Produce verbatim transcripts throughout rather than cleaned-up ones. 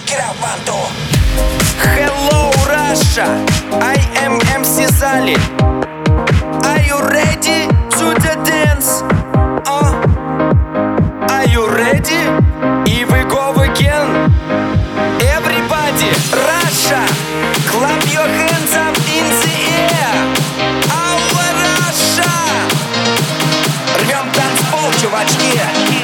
Hello Russia, I am эм си Zali. Are you ready to the dance? Uh? Are you ready? Here we go again. Everybody, Russia, clap your hands up in the air. Our Russia. Рвем танцпол, чувачки.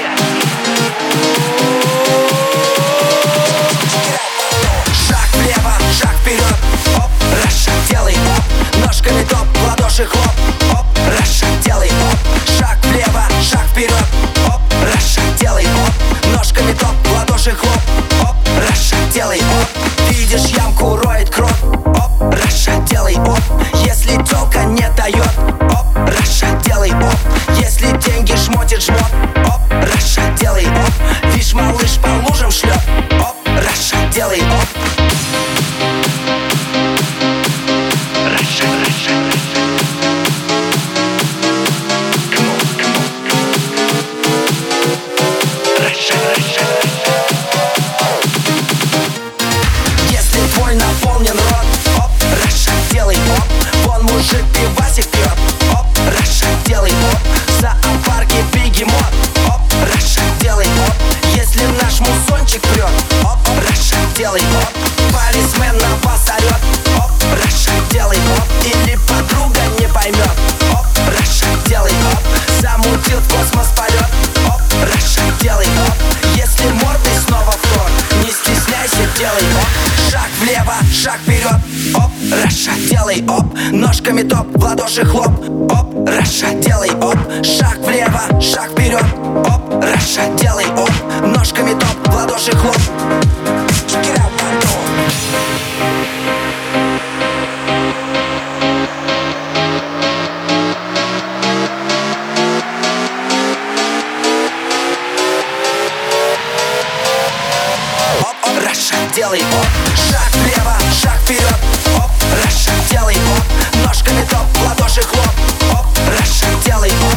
Шаг влево, шаг вперед. Оп, Russia, делай оп. Ножками топ, в ладоши хлоп. Оп, Russia, делай оп. Шаг влево, шаг вперед. Оп, Russia, делай оп. Ножками топ, в ладоши хлоп. Оп, Russia, делай оп. Видишь ямку, роет кровь. Оп, Russia, делай оп. Если тёлка не дает. Оп, Russia, делай оп. Если деньги жмотит жмот. Оп, Russia, делай оп. Вишь, малыш по лужам шлет. Оп, Russia, делай оп. Russia, Russia. Come on, come on. Russia, Russia. Если твой наполнен рот, оп, Russia, делай оп. Вон мужик пивасик пьет. Оп, Russia, делай оп. В зоопарке бегемот. Оп, Russia, делай оп. Если наш мусончик прет. Оп, Russia, делай оп. Полисмен на вас орет. Оп, Russia, делай оп. Или подруга не поймет. Оп, Russia, делай оп. Замутил в космос полет. Оп, Russia, делай оп. Если мордой снова в тор, не стесняйся, делай оп. Шаг влево, шаг вперед. Оп, Russia, делай оп. Ножками топ, в ладоши хлоп. Оп, Russia, делай оп. Шаг влево, шаг вперед. Оп, Russia, делай оп. Ножками топ, в ладоши хлоп. Russia, делай оп. Шаг влево, шаг вперед. Оп, Russia, делай оп. Ножками топ, в ладоши хлоп. Оп, Russia, делай оп.